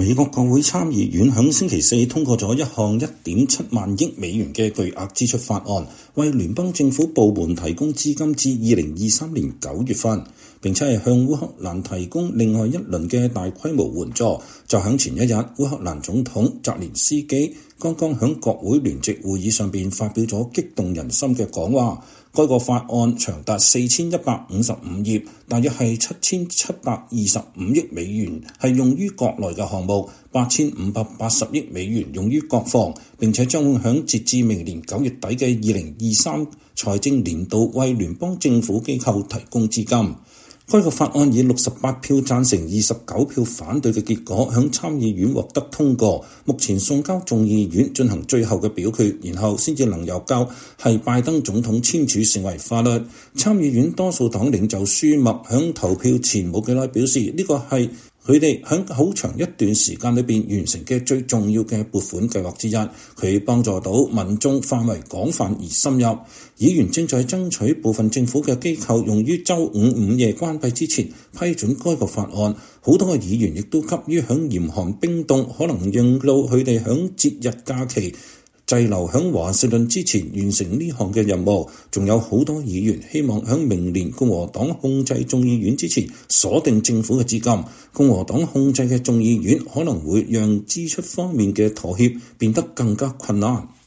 美國國會參議院響星期四通過咗一項1.7萬億美元嘅巨額支出法案，為聯邦政府部門提供資金至2023年9月份，並且係向烏克蘭提供另外一輪嘅大規模援助。就喺前一日，烏克蘭總統澤連斯基剛剛喺國會聯席會議上邊發表咗激動人心嘅講話。該個法案長達4155頁，大約係7725億美元，係用於國內嘅項目，8580億美元用於國防，並且將會喺截至明年9月底嘅2023財政年度為聯邦政府機構提供資金。該個法案以68票贊成、29票反對嘅結果，響參議院獲得通過。目前送交眾議院進行最後嘅表決，然後先至能夠交係拜登總統簽署成為法律。參議院多數黨領袖舒默響投票前冇幾耐表示，呢個係佢哋喺好長一段時間裏邊完成嘅最重要嘅撥款計劃之一，佢幫助到民眾範圍廣泛而深入。議員正在爭取部分政府嘅機構用於週五午夜關閉之前批准該個法案。好多嘅議員亦都急於響嚴寒冰凍可能令到佢哋響節日假期滯留響華盛頓之前完成呢項嘅任務。仲有好多議員希望響明年共和黨控制眾議院之前鎖定政府嘅資金。共和黨控制嘅眾議院可能會讓支出方面嘅妥協變得更加困難。